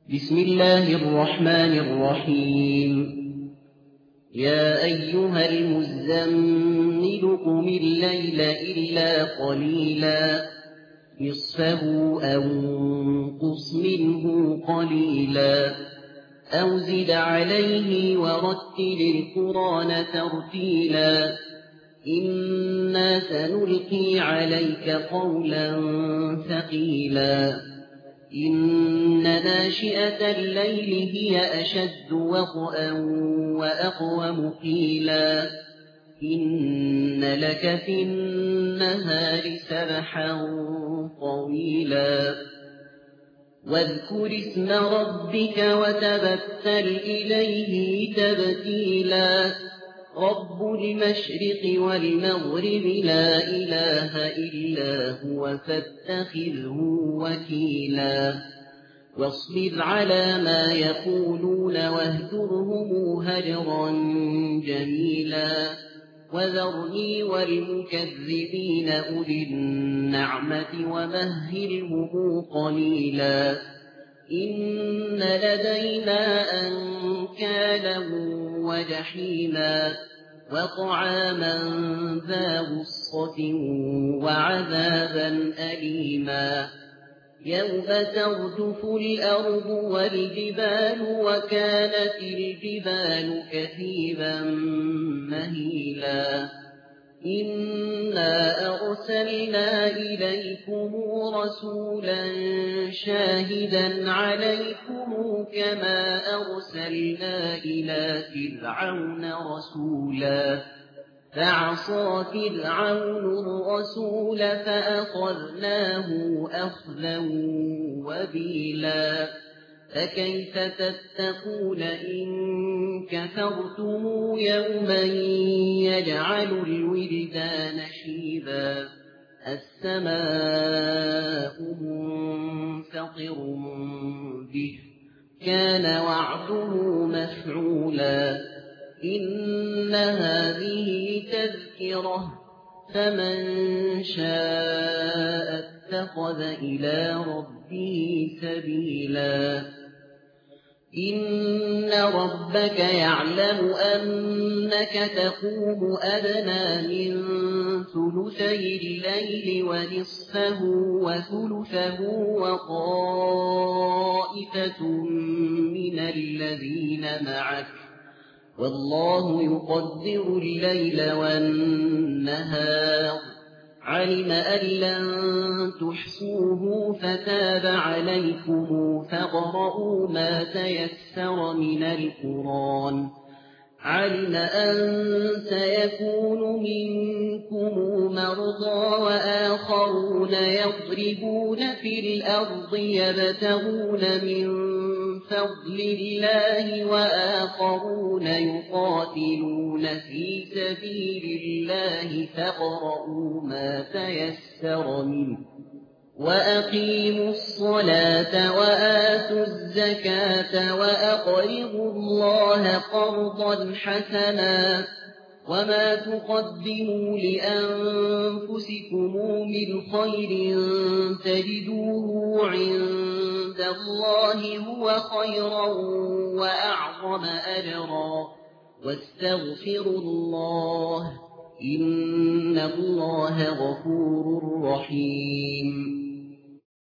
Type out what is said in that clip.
بسم الله الرحمن الرحيم. يا أيها المزمل قم الليل إلا قليلا نصفه أو انقص منه قليلا أو زد عليه ورتل القرآن ترتيلا إنا سنلقي عليك قولا ثقيلا إن ناشئة الليل هي أشد وطئا وأقوم قيلا إن لك في النهار سبحا طويلا واذكر اسم ربك وتبتل إليه تبتيلا رب المشرق والمغرب لا إله إلا هو فاتخذه وكيلا واصبر على ما يقولون واهجرهم هجرا جميلا وذرني والمكذبين أولي النعمة ومهلهم قليلا إن لدينا أنكالا وجحيما وطعاما ذا غصة وعذابا أليما يوم ترجف الأرض والجبال وكانت الجبال كثيبا مهيلا إنا أرسلنا إليكم رسولا شاهدا عليكم كما أرسلنا إلى فرعون رسولا فعصى فرعون الرسول فأخذناه أخذا وبيلا فكيف تتقون إن كفرتم يوما يجعل الولدان شيبا السماء منفطر به كان وعده مفعولا إن هذه تذكرة فمن شاء اتخذ إلى ربه سبيلا إن ربك يعلم أنك تقوم أدنى من ثلثي الليل ونصفه وثلثه وطائفة من الذين معك والله يقدر الليل والنهار علم أن لن تحصوه فتاب عليكم فاقرؤوا ما تيسر من القرآن علم أن سيكون منكم مرضى وآخرون يضربون في الأرض يبتغون من فضل الله وآخرون يقاتلون في سبيل الله فاقرؤوا ما تيسر منه وأقيموا الصلاة وآتوا الزكاة وأقرضوا الله قرضا حسنا وما تقدموا لأنفسكم من خير تجدوه عند الله هو خيرا وأعظم أجرا واستغفروا الله إن الله غفور رحيم